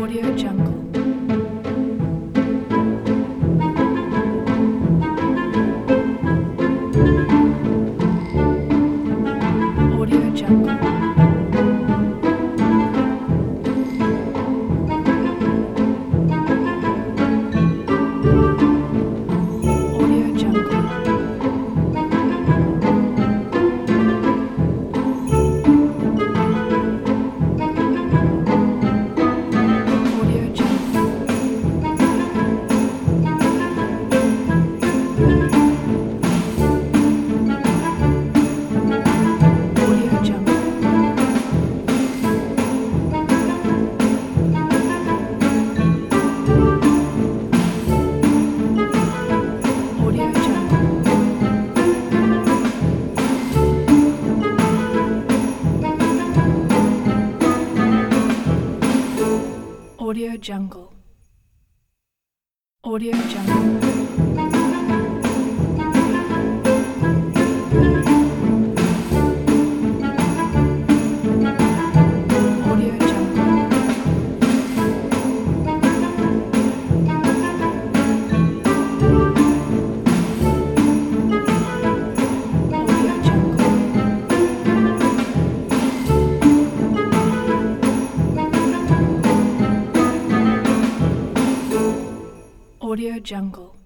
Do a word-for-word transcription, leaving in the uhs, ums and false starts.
Audio Jungle. Audio Jungle. Audio Jungle. Audio Jungle. Audio Jungle. Audio Jungle. Audio Jungle. Audio Jungle. Audio Jungle. Audio Jungle. Audio Jungle.